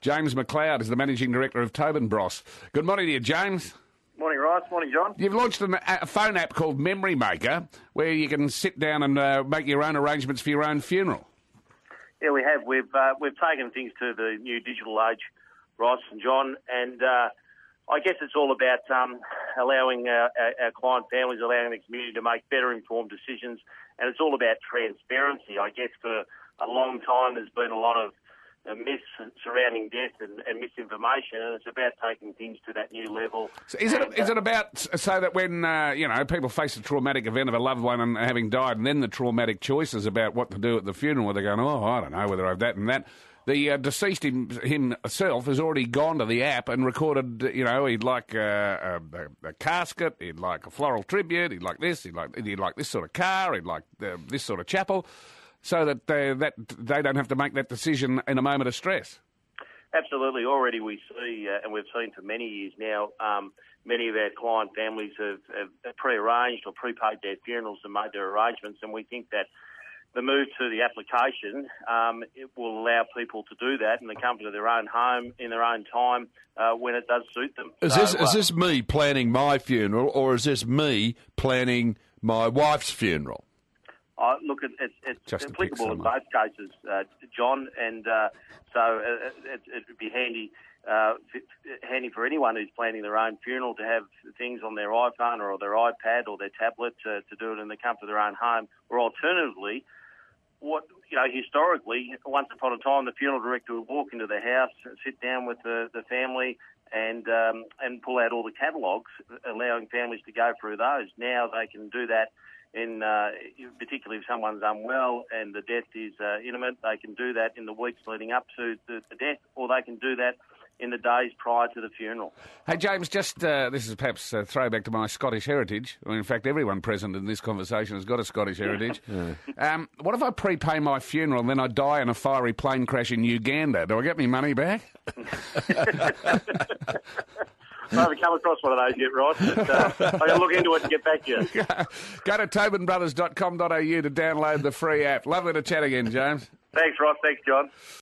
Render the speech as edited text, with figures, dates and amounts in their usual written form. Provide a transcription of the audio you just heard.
James McLeod is the Managing Director of Tobin Bros. Good morning to you, James. Morning, Ross. Morning, John. You've launched a phone app called Memory Maker, where you can sit down and make your own arrangements for your own funeral. Yeah, we have. We've taken things to the new digital age, Ross and John, and I guess it's all about allowing our client families, allowing the community to make better informed decisions, and it's all about transparency. I guess for a long time there's been a lot of myths surrounding death and misinformation, and it's about taking things to that new level. So is it about so that when people face a traumatic event of a loved one and having died, and then the traumatic choices about what to do at the funeral, where they're going, oh, I don't know whether I have that and that. The deceased himself has already gone to the app and recorded, he'd like a casket, he'd like a floral tribute, he'd like this, he'd like this sort of car, he'd like this sort of chapel, so that they don't have to make that decision in a moment of stress. Absolutely. Already we see, and we've seen for many years now, many of our client families have pre-arranged or prepaid their funerals and made their arrangements, and we think that the move to the application, it will allow people to do that in the comfort of their own home, in their own time, when it does suit them. Is this me planning my funeral, or is this me planning my wife's funeral? Look, it's applicable in both cases, John, and so it would be handy for anyone who's planning their own funeral to have things on their iPhone or their iPad or their tablet to do it in the comfort of their own home, or alternatively, historically, once upon a time, the funeral director would walk into the house, sit down with the family, and pull out all the catalogues, allowing families to go through those. Now they can do that particularly if someone's unwell and the death is imminent. They can do that in the weeks leading up to the death, or they can do that in the days prior to the funeral. Hey, James, just this is perhaps a throwback to my Scottish heritage. Well, in fact, everyone present in this conversation has got a Scottish heritage. Yeah. What if I prepay my funeral and then I die in a fiery plane crash in Uganda? Do I get my money back? I haven't come across one of those yet, Ross. But, I can look into it and get back to you. Go to tobinbrothers.com.au to download the free app. Lovely to chat again, James. Thanks, Ross. Thanks, John.